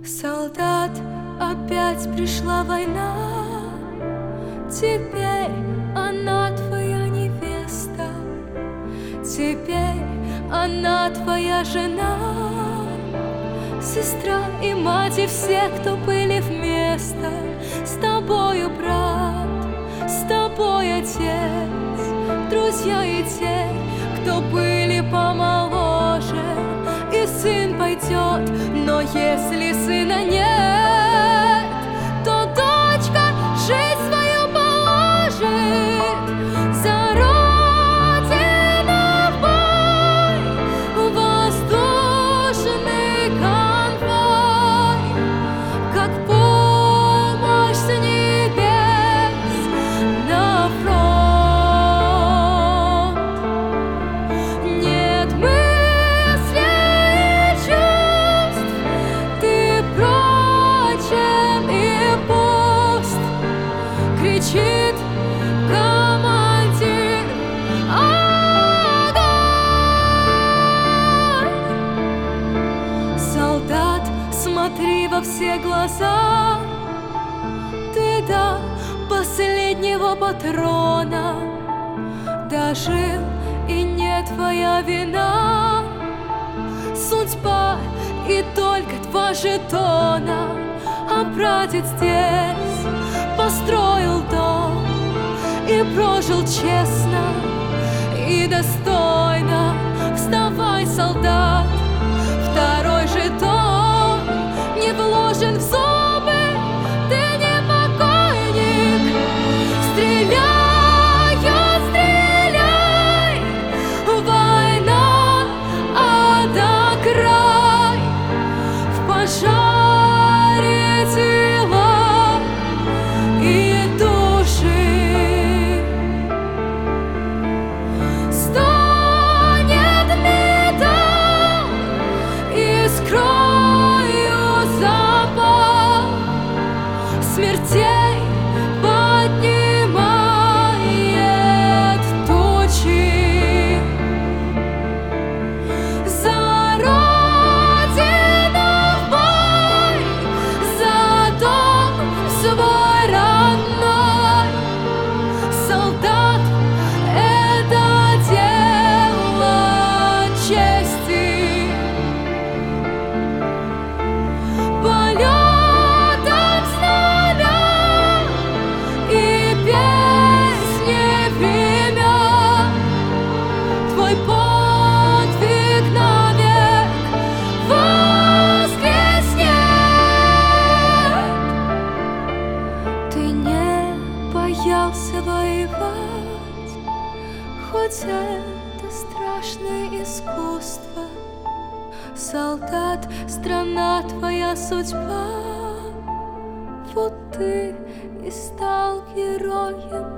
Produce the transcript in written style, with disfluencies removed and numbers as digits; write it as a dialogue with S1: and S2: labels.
S1: Солдат, опять пришла война. Теперь она твоя невеста, теперь она твоя жена, сестра и мать, и все, кто были вместо. С тобою брат, с тобой отец, друзья и те, кто были помоложе. И сын пойдет, но если сына нет, то дочка жизнь свою положит за родину в бой. Воздушный конвой, как помощь с небес на фронт. Нет мыслей и чувств, ты прочен и пуст, кричит командир: огонь! Солдат, смотри во все глаза, ты до последнего патрона дожил, и не твоя вина. Судьба и только два жетона, а прадед здесь построил дом и прожил честно и достойно. Вставай, солдат, второй жетон не вложен в зубы, ты не покойник. Стреляют, стреляй, война, ада край, в пожаре тела и души. Стонет металл, искрою запал, смертей поднимает тучи. За родину в бой, за дом свой родной. Солдат — это дело чести. Полетом знамен и песни времен, твой подвиг навек воскреснет. Ты не боялся воевать, хоть это страшное искусство. Солдат, страна твоя судьба, вот ты и стал героем